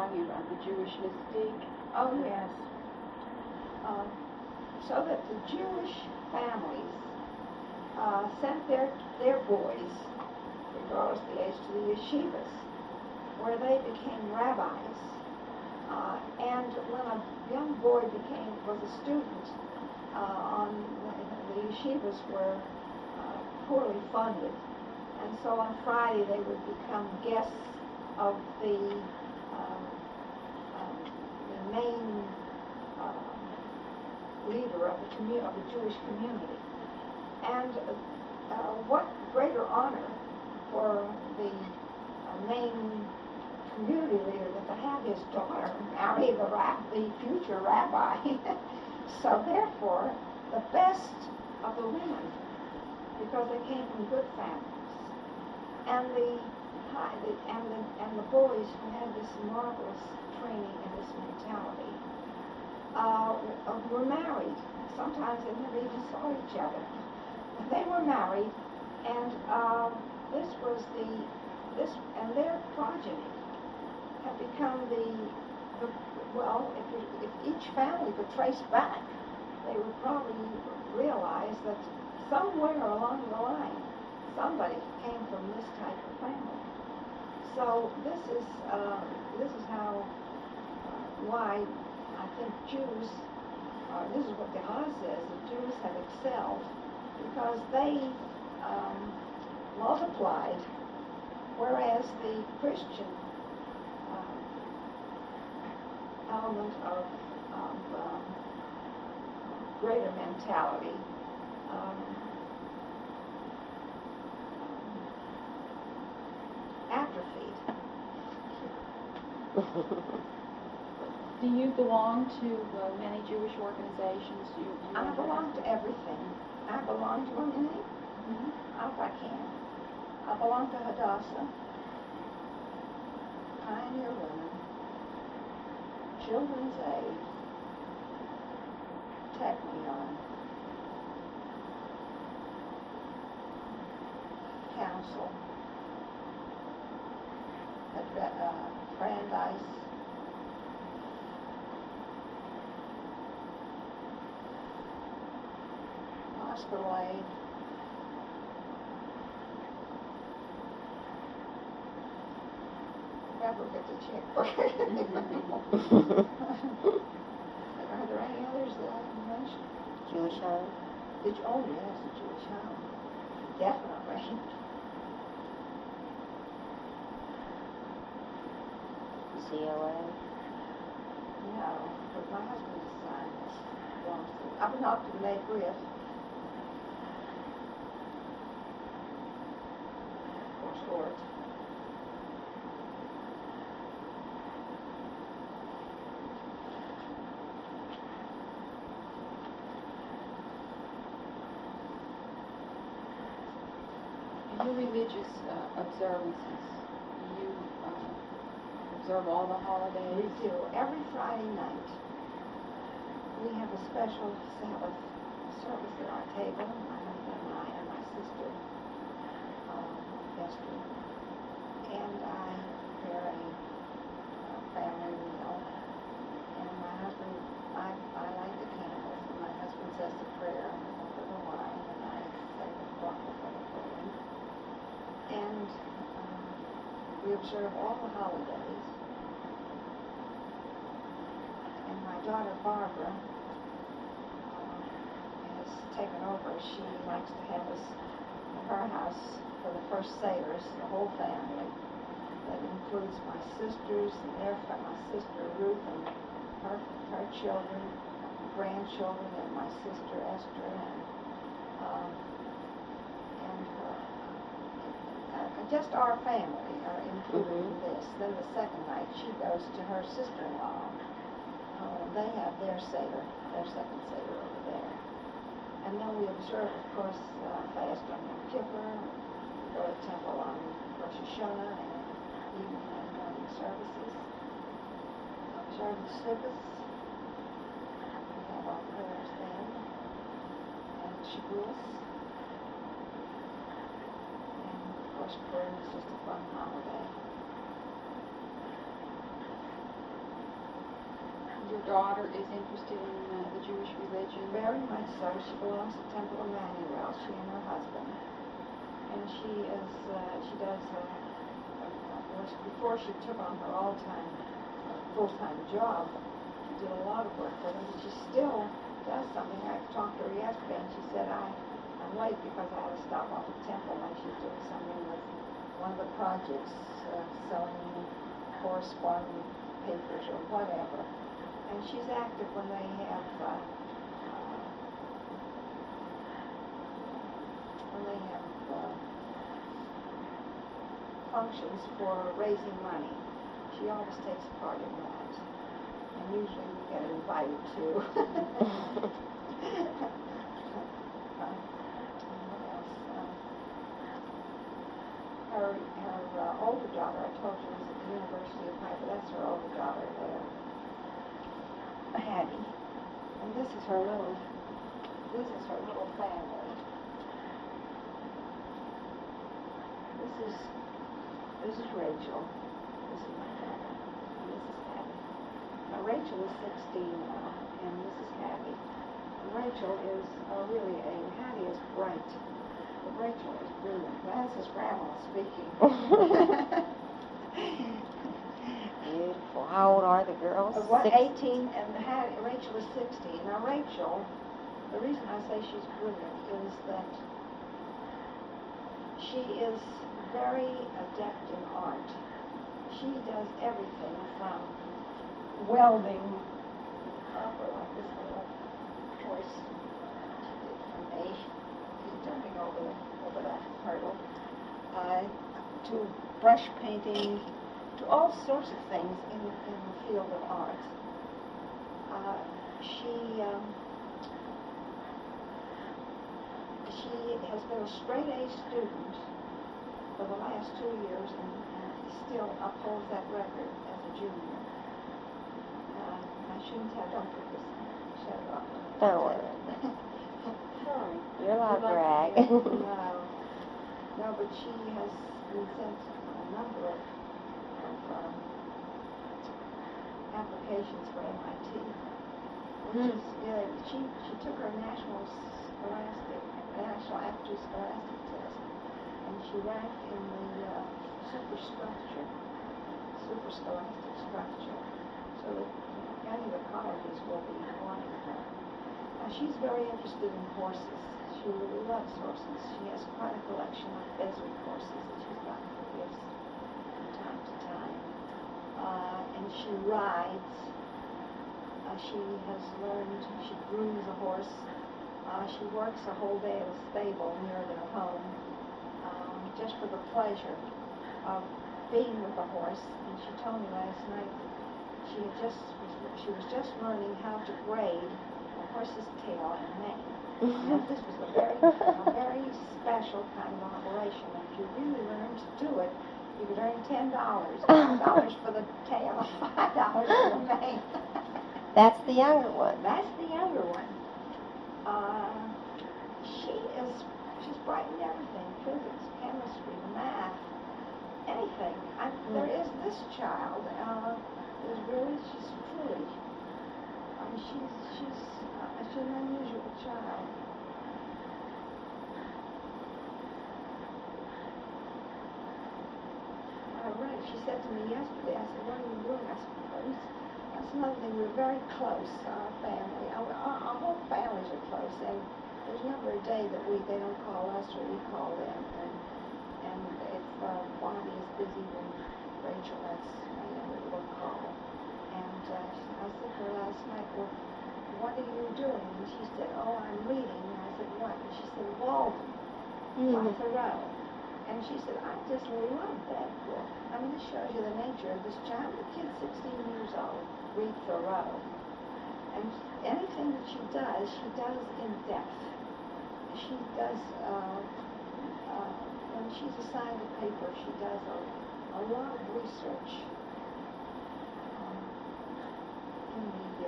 talking about the Jewish mystique. Oh, yes. So that the Jewish families sent their boys, regardless of the age, to the yeshivas, where they became rabbis. And when a young boy was a student, the yeshivas were poorly funded, and so on Friday they would become guests of the main leader of the Jewish community. And what greater honor for the main community leader than to have his daughter marry the future rabbi. So therefore, the best of the women, because they came from good families, and the boys who had this marvelous training and this mentality were married. Sometimes they never even saw each other. But they were married, and and their progeny have become if each family could trace back, they would probably realize that somewhere along the line, somebody came from this type of family. So this is how why I think Jews. This is what God says: the Jews have excelled because they multiplied, whereas the Christian element of greater mentality atrophied. Do you belong to many Jewish organizations? I belong to everything. I belong to many. If I can. I belong to Hadassah, Pioneer Women, Children's Aid, Technion, Council, Brandeis, Hospital Aid, never get the checkbook. Are there any others that I can mention? Jewish Home? Oh, yes, the Jewish Home. Definitely. COA? No, but my husband signed this. I belong to the May Griff. For sports. Your religious observances, you observe all the holidays? We do. Every Friday night, we have a special Sabbath service at our table, my husband and I and my sister, Esther. And I prepare a family meal. And my husband, I light the candles, and my husband says the prayer, and I for the wine, and I say the bottle for the food. And we observe all the holidays. And my daughter Barbara has taken over. She likes to have us at her house for the first Seder's, the whole family. That includes my sisters and my sister Ruth and her children, grandchildren, and my sister Esther, and just our family are included in this. Then the second night, she goes to her sister-in-law. They have their Seder, their second Seder over there. And then we observe, of course, fast on Yom Kippur. We go to the temple on Rosh Hashanah and evening and morning services. Observe the Sukkot. We have our prayers then. And Shavuos. Purim is just a fun holiday. Your daughter is interested in the Jewish religion? Very much so. She belongs to Temple Emmanuel, she and her husband. And she does, before she took on her all-time, full-time job, she did a lot of work for them, but she still does something. I talked to her yesterday, and she said, I'm late because I had to stop off at Temple, and she's doing something with one of the projects, selling corresponding papers or whatever. And she's active when they have functions for raising money. She always takes part in that. And usually we get invited too. What else? Her older daughter, I told you, is at the University of Haifa. That's her older daughter there, Hattie. And this is her little family. This is Rachel. This is my daughter. And this is Hattie. Now Rachel is 16 now, and this is Hattie. And Rachel is Hattie is bright, but Rachel is brilliant. That's his grandma speaking. Beautiful. How old are the girls? 18, and Rachel is 16. Now Rachel, the reason I say she's brilliant is that she is very adept in art. She does everything from welding, like this little choice she did for me. She's jumping over that hurdle. To brush painting, to all sorts of things in the field of art. She has been a straight-A student for the last 2 years and still upholds that record as a junior. I shouldn't have, don't put this in. Shut it off. Don't worry. Sorry. You're allowed to brag. No, but she has been sent a number of applications for MIT, which is good. She took her national aptitude scholastic test, and she ranked in the super scholastic structure, so that any of the colleges will be wanting her. She's very interested in horses. She really loves horses. She has quite a collection of Beswick horses that she's gotten for gifts from time to time. And she rides. She has learned, she grooms a horse. She works a whole day at a stable near their home, just for the pleasure of being with the horse. And she told me last night that she was just learning how to braid a horse's tail and mane. Now, this was a very special kind of operation. And if you really learned to do it, you could earn $10 for the tail and $5 for the mane. That's the younger one. That's the younger one. She's bright in everything: physics, chemistry, math, anything. There is this child. She's truly. She's an unusual child. Right. She said to me yesterday, I said, what are you doing? I said, that's another thing. We're very close, our family. Our whole families are close, and there's never a day that they don't call us or we call them. And if Bobby is busy, then Rachel, that's my younger, will call. And I said to her last night, well, what are you doing? And she said, oh, I'm reading. And I said, what? And she said, Walden by Thoreau. And she said, I just love that book. I mean, this shows you the nature of this child. The kid's 16 years old, read Thoreau. And anything that she does in depth. She does, when she's assigned a paper, she does a lot of research in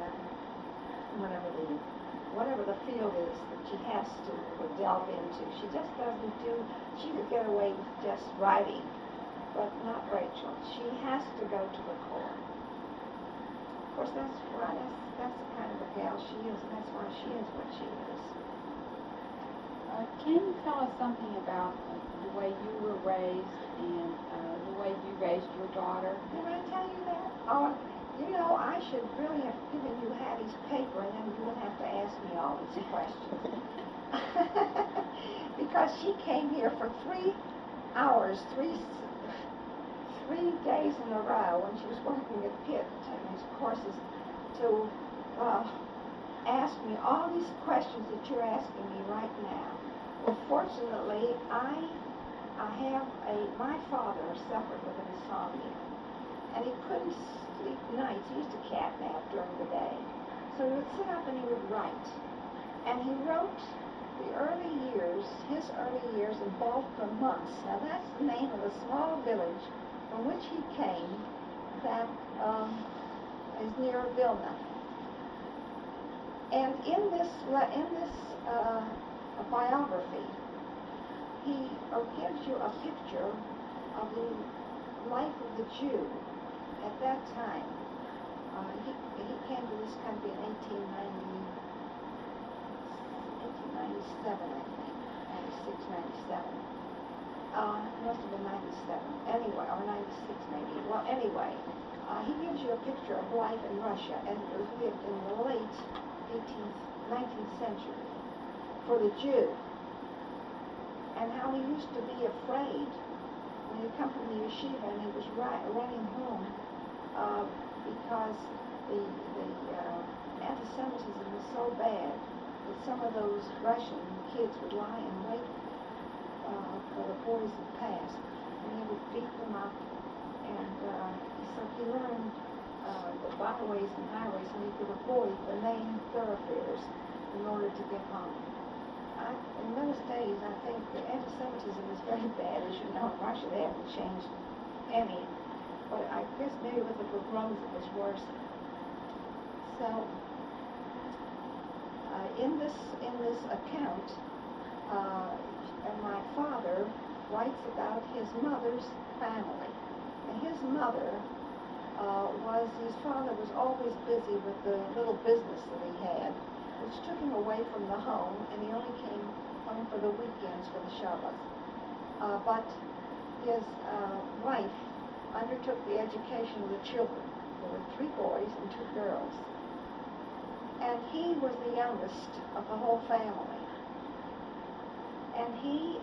whatever the field is that she has to delve into. She just doesn't she could get away with just writing, but not Rachel. She has to go to the core. course, that's why, that's the kind of a gal she is, and that's why she is what she is. Can you tell us something about the way you were raised and the way you raised your daughter? Did I tell you that? Oh, you know, I should really have given you Hattie's paper, and then you wouldn't have to ask me all these questions. Because she came here for 3 hours, three days in a row when she was working at Pitt, taking these courses, to ask me all these questions that you're asking me right now. Well, fortunately, my father suffered with insomnia, and he couldn't sleep nights. He used to catnap during the day. So he would sit up and he would write. And he wrote his early years in Baltimore months. Now that's the name of a small village from which he came that is near Vilna. And in this biography, he gives you a picture of the life of the Jew at that time. He came to this country in 1897, I think, 96, 97. It must have been 97. Anyway, or 96 maybe. Well, anyway, he gives you a picture of life in Russia, and it was lived in the late 19th century for the Jew. And how he used to be afraid when he come from the yeshiva and he was running home because the anti-Semitism was so bad that some of those Russian kids would lie in wait for the boys that passed, and he would beat them up. And so he learned the byways and highways, and he could avoid the main thoroughfares in order to get home. In those days, I think the anti-Semitism was very bad, as you know. In Russia, they haven't changed any. But I guess maybe with the pogroms it was worse. So, in this account, and my father writes about his mother's family. And his mother his father was always busy with the little business that he had, which took him away from the home, and he only came home for the weekends for the Shabbos. But his wife undertook the education of the children. There were 3 boys and 2 girls. And he was the youngest of the whole family. And he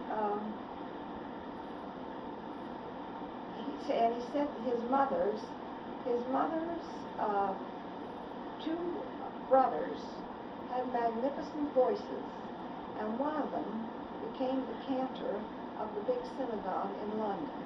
said his mother's 2 brothers had magnificent voices, and one of them became the cantor of the big synagogue in London.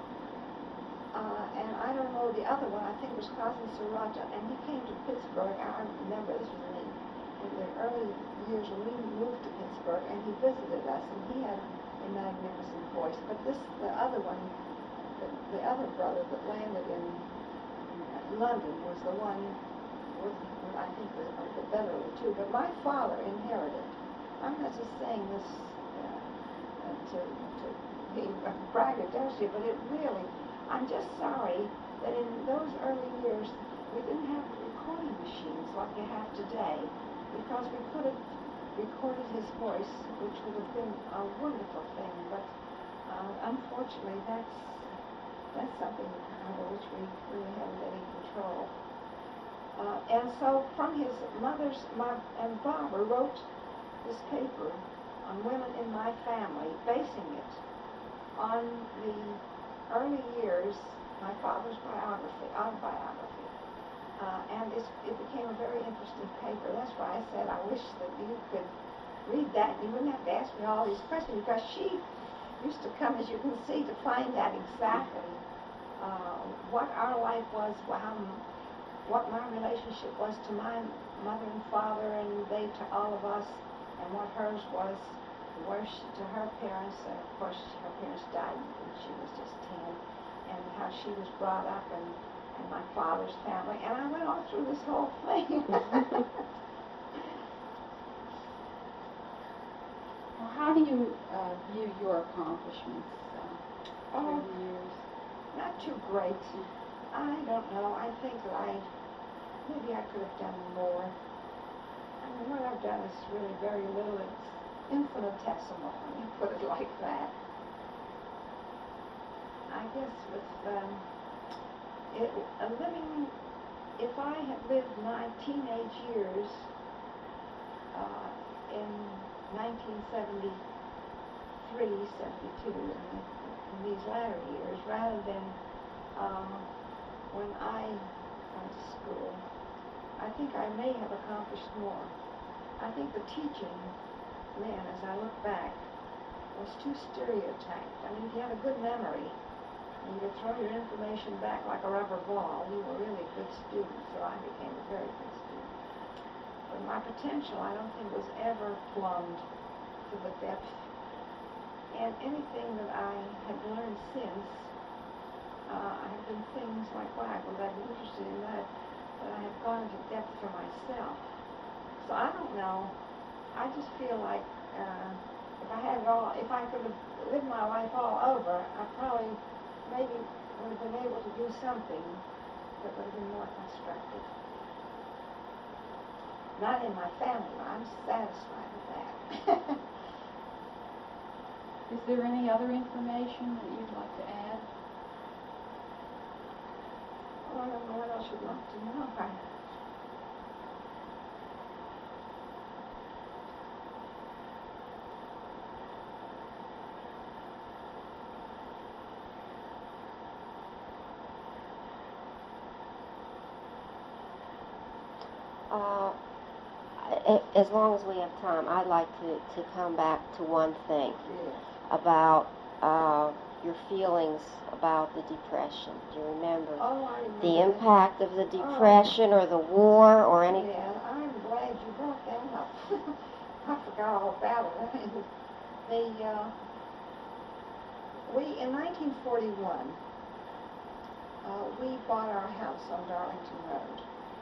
And I don't know the other one, I think it was Cousin Sriracha, and he came to Pittsburgh. I remember this was in the early years when we moved to Pittsburgh, and he visited us, and he had a magnificent voice. But the other one, the other brother that landed in London was the one with I think the better of the 2. But my father inherited. I'm not just saying this to be braggadocious, but it really, I'm just sorry that in those early years we didn't have recording machines like you have today, because we could have recorded his voice, which would have been a wonderful thing. But unfortunately, that's something over which we really haven't any control. And so from his and Barbara wrote this paper on women in my family, basing it on the early years, my father's autobiography. And it became a very interesting paper. That's why I said I wish that you could read that. You wouldn't have to ask me all these questions, because she used to come, as you can see, to find out exactly what our life was, what my relationship was to my mother and father, and they to all of us, and what hers was to her parents. And of course, her parents died when she was just 10, and how she was brought up, and my father's family. And I went all through this whole thing. Well, how do you view your accomplishments through the years? Not too great. I don't know. I think that maybe I could have done more. I mean, what I've done is really very little. It's infinitesimal, when you put it like that. I guess with living, if I had lived my teenage years in 1973, 72, in these latter years, rather than when I went to school, I think I may have accomplished more. I think the teaching then, as I look back, was too stereotyped. I mean, if you had a good memory, and you could throw your information back like a rubber ball, you were really a good student, so I became a very good student. But my potential, I don't think, was ever plumbed to the depth. And anything that I have learned since have been things like, wow, was I interested in that I have gone into depth for myself. So I don't know. I just feel like if I had it all, if I could have lived my life all over, I probably maybe would have been able to do something that would have been more constructive. Not in my family, I'm satisfied with that. Is there any other information that you'd like to add? Well, I don't know what else you'd like to know. As long as we have time, I'd like to come back to one thing Yes. about your feelings about the Depression. Do you remember? Oh, I remember The that. impact of the Depression or the war or anything? Yeah, I'm glad you brought that up. I forgot all about it. I mean, we, in 1941, we bought our house on Darlington Road.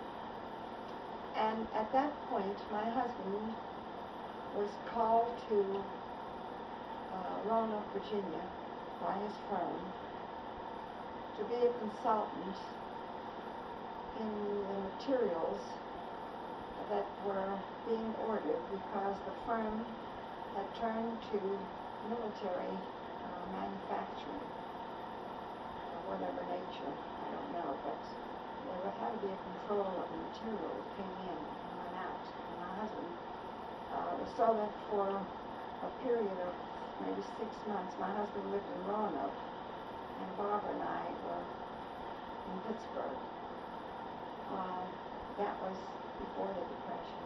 And at that point, my husband was called to Roanoke, Virginia, by his firm to be a consultant in the materials that were being ordered because the firm had turned to military manufacturing of whatever nature, I don't know, but there had to be a control of the material that came in and went out. And my husband saw that for a period of maybe 6 months. My husband lived in Roanoke, and Barbara and I were in Pittsburgh. That was before the Depression.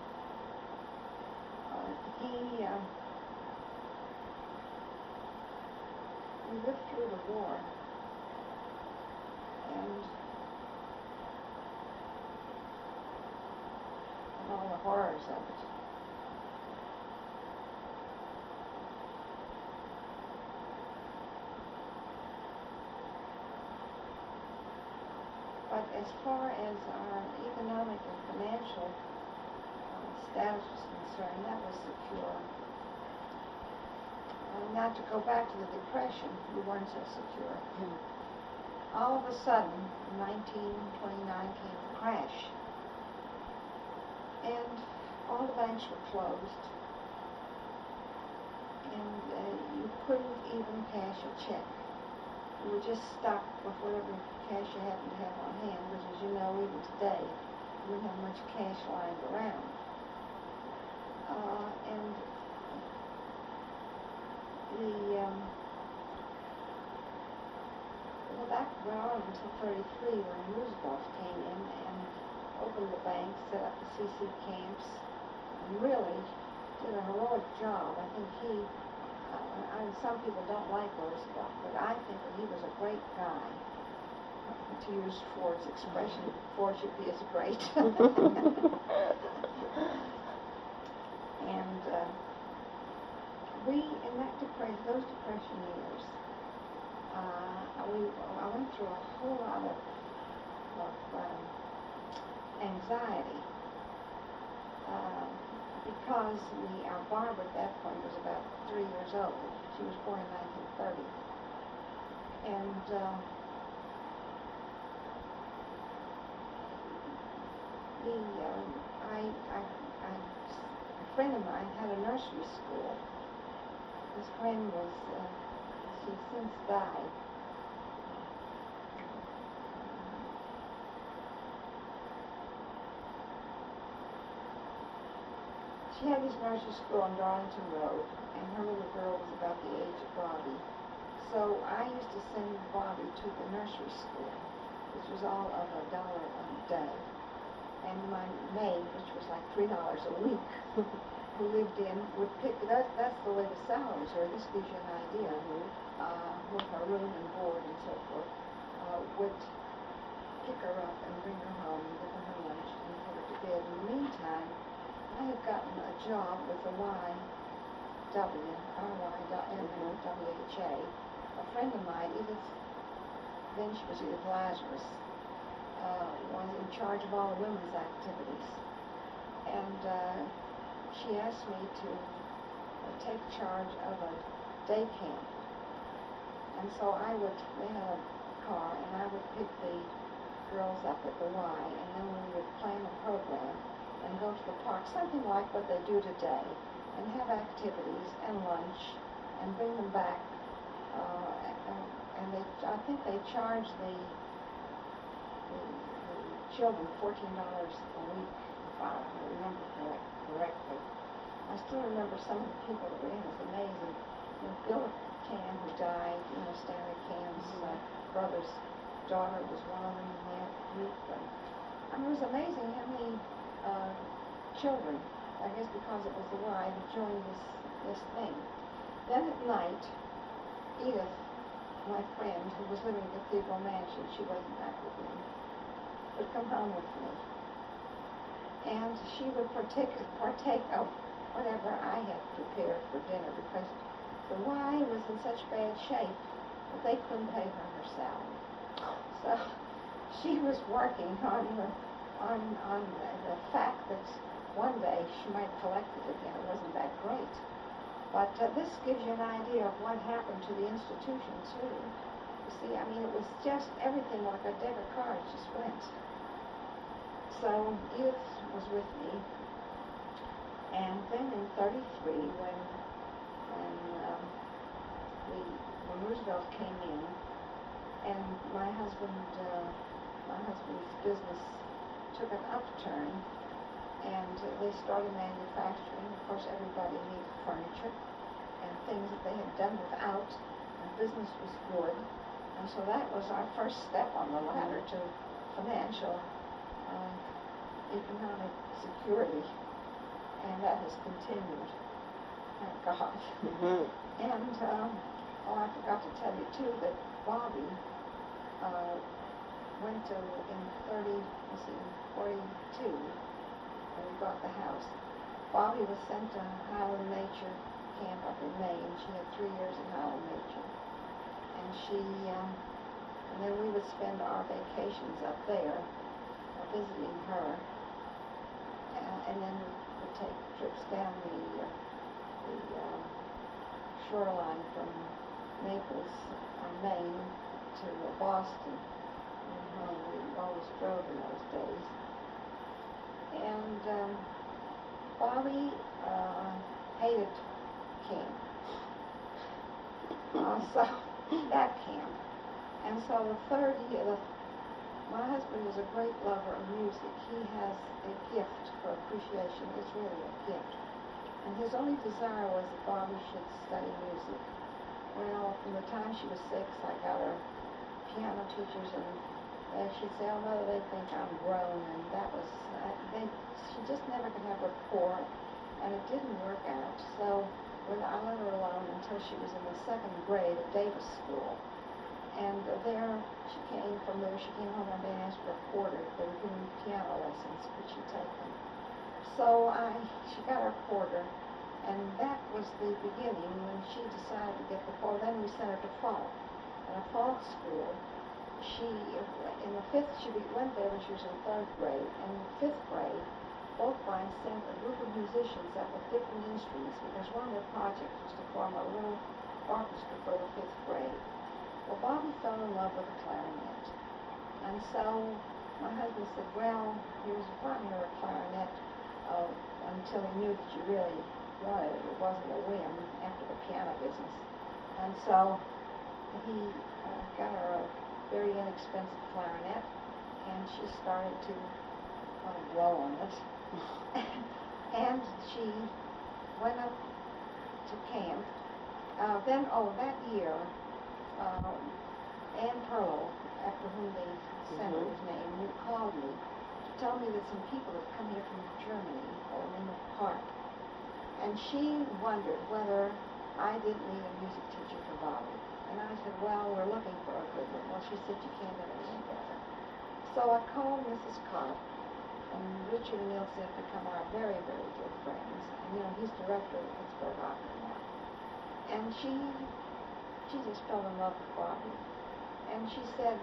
We lived through the war, and all the horrors of it. But as far as our economic and financial status was concerned, that was secure. Not to go back to the Depression, we weren't so secure. All of a sudden, in 1929 came the crash. And all the banks were closed. And you couldn't even cash a check. You were just stuck with whatever cash you happened to have on hand, which, as you know, even today, you don't have much cash lying around. That went on until 1933 when Roosevelt came in and opened the banks, set up the CC camps, and really did a heroic job. I think some people don't like Roosevelt, but I think that he was a great guy. To use Ford's expression, Ford should be as great. And we, in those Depression years, I went through a whole lot of anxiety because our Barbara at that point was about 3 years old. She was born in 1930. And A friend of mine had a nursery school. His friend was, she's since died. She had this nursery school on Darlington Road, and her little girl was about the age of Bobby. So I used to send Bobby to the nursery school, which was all of $1 a day. And my maid, which was like $3 a week, who lived in, would pick, that's the way the salaries were. This gives you an idea. With her room and board and so forth, would pick her up and bring her home and give her her lunch and put her to bed. In the meantime, I had gotten a job with the YWHA. A friend of mine, Edith, then she was Edith Lazarus, was in charge of all the women's activities. And she asked me to take charge of a day camp. And so we had a car, and I would pick the girls up at the Y, and then we would plan a program and go to the park, something like what they do today, and have activities and lunch, and bring them back. I think they charge the children $14 a week, if I remember correctly. I still remember some of the people that were in. It was amazing. Bill Can, who died, Stanley Can's brother's daughter was one of them in that group. And it was amazing how many children, I guess because it was the Y, that joined this thing. Then at night, Edith, my friend, who was living at Cathedral Mansion, she wasn't back with me, would come home with me. And she would partake of whatever I had prepared for dinner, because the Y was in such bad shape that they couldn't pay her her salary. So she was working on the fact that one day she might collect it again. It wasn't that great. But this gives you an idea of what happened to the institution, too. You see, I mean, it was just everything like a deck of cards just went. So Edith was with me. And then in '33, when Roosevelt came in, and my husband's business took an upturn, and they started manufacturing. Of course, everybody needed furniture and things that they had done without, and business was good. And so that was our first step on the ladder to financial, economic security. And that has continued, thank God. And, I forgot to tell you, too, that Bobby went to, in 42, when we bought the house. Bobby was sent to Highland Nature Camp up in Maine. She had 3 years in Highland Nature. And and then we would spend our vacations up there, visiting her. And then we would take trips down the shoreline from Naples on Maine to Boston. And we always drove in those days. And Bobby hated camp. So that camp. And so the third year, my husband is a great lover of music. He has a gift for appreciation. It's really a gift. And his only desire was that Bobby should study music. Well, from the time she was 6, I got her piano teachers, and she'd say, "Oh, Mother, they think I'm grown," and that was, she just never could have rapport, and it didn't work out. So I let her alone until she was in the 2nd grade at Davis School. And she came home one day and asked for a quarter. They were giving piano lessons, but she'd take them. So she got her quarter, and that was the beginning when she decided to get the quarter. Then we sent her to Falk. And at Falk School, in the 5th, she went there when she was in 3rd grade, and in 5th grade, Folkline sent a group of musicians up with different instruments, because one of their projects was to form a little orchestra for the 5th grade. Well, Bobby fell in love with the clarinet, and so my husband said, well, he was wanting her a clarinet until he knew that you really wanted it. It wasn't a whim after the piano business. And so he got her a very inexpensive clarinet, and she started to blow on it. And she went up to camp. That year, Ann Perlow, after whom they sent her his name, who called me to tell me that some people had come here from Germany or in the park. And she wondered whether I didn't need a music teacher for Bobby. And I said, well, we're looking for a good one. Well, she said, you can't get anyone better. So I called Mrs. Kopp, and Richard and Ilse have become our very, very good friends. And, he's director of the Pittsburgh Opera now. And she just fell in love with Bobby. And she said,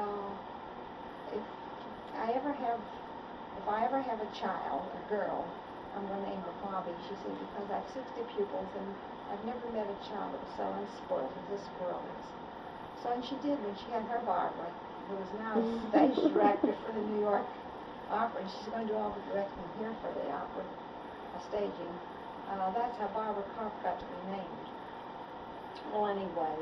if I ever have a child, a girl, I'm going to name her Bobby. She said, because I have 60 pupils and I've never met a child that was so unspoiled as this girl is. So, and she did when she had her Barbara, who is now stage director for the New York Opera, and she's going to do all the directing here for the opera, staging. That's how Barbara Karp got to be named. Well, anyway,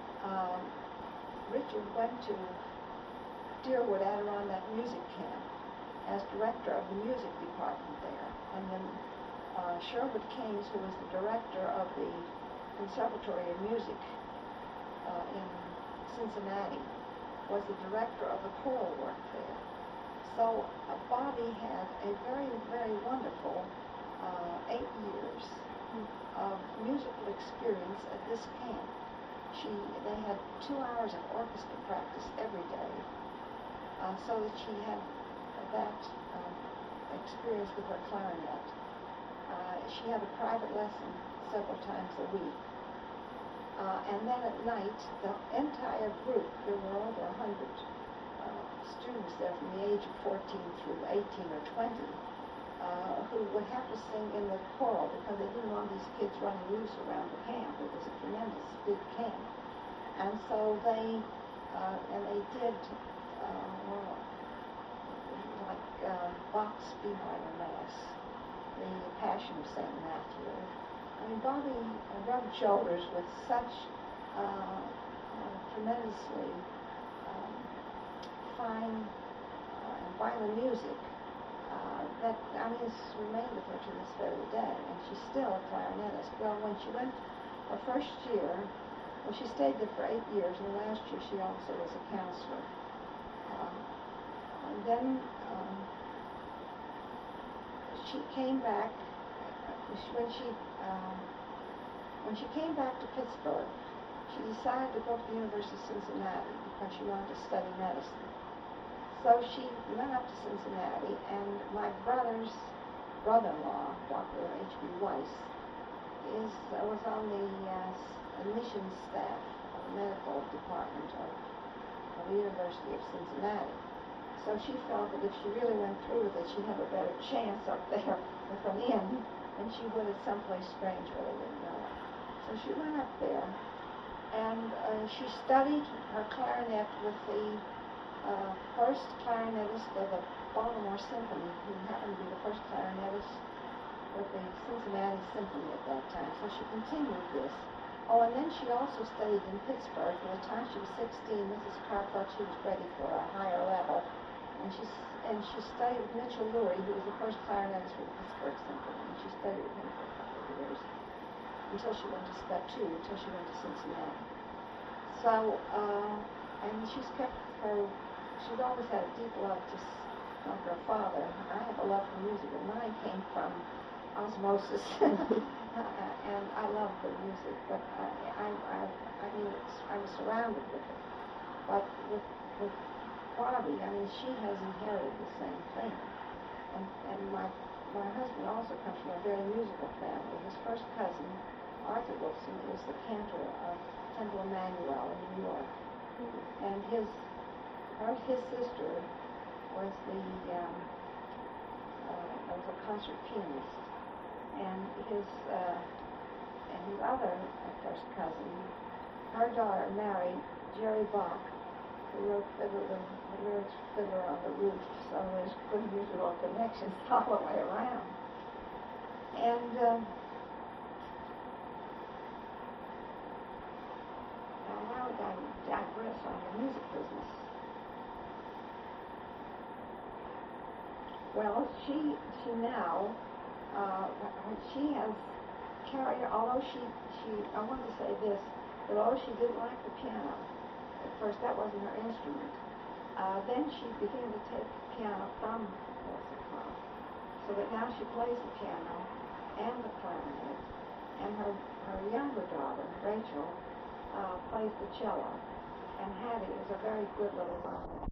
Richard went to Deerwood Adirondack Music Camp as director of the music department there. And then Sherwood Keynes, who was the director of the Conservatory of Music in Cincinnati, was the director of the choral work there. So Bobby had a very, very wonderful 8 years of musical experience at this camp. They had 2 hours of orchestra practice every day, so that she had that experience with her clarinet. She had a private lesson several times a week. And then at night, the entire group, there were over 100 students there from the age of 14 through 18 or 20, who would have to sing in the choral because they didn't want these kids running loose around the camp. It was a tremendous big camp. And so they did Bach's B minor Mass, the Passion of St. Matthew. I mean, Bobby rubbed shoulders with such tremendously fine and violent music that, it's remained with her to this very day, and she's still a clarinetist. Well, when she went her first year, she stayed there for 8 years, and the last year she also was a counselor. And then she came back. When she came back to Pittsburgh, she decided to go to the University of Cincinnati because she wanted to study medicine. So she went up to Cincinnati, and my brother's brother-in-law, Dr. H.B. Weiss, was on the admissions staff of the medical department of the University of Cincinnati. So she felt that if she really went through with it, she'd have a better chance up there with an in than she would at someplace strange where they didn't know her. So she went up there, and she studied her clarinet with the first clarinetist of the Baltimore Symphony, who happened to be the first clarinetist with the Cincinnati Symphony at that time. So she continued this. Oh, and then she also studied in Pittsburgh. By the time she was 16, Mrs. Carr thought she was ready for a higher level. And she studied with Mitchell Lurie, who was the first clarinetist for the Pittsburgh Symphony. And she studied with him for a couple of years until she went to until she went to Cincinnati. So, and she's always had a deep love like her father. I have a love for music, and mine came from osmosis. And I love the music, but I was surrounded with it. But with Bobby, she has inherited the same thing. And my husband also comes from a very musical family. His first cousin, Arthur Wilson, is the cantor of Temple Emmanuel in New York. And his sister was was a concert pianist. And his other first cousin, her daughter married Jerry Bach, who wrote the lyrics for Fiddler on the Roof, so there's good musical connections all the way around. And now I digress on the music business. Well, she now, she has carried, although I want to say this, that although she didn't like the piano, at first that wasn't her instrument, then she began to take piano from Elsa Clark, so that now she plays the piano and the clarinet, and her younger daughter, Rachel, plays the cello, and Hattie is a very good little learner.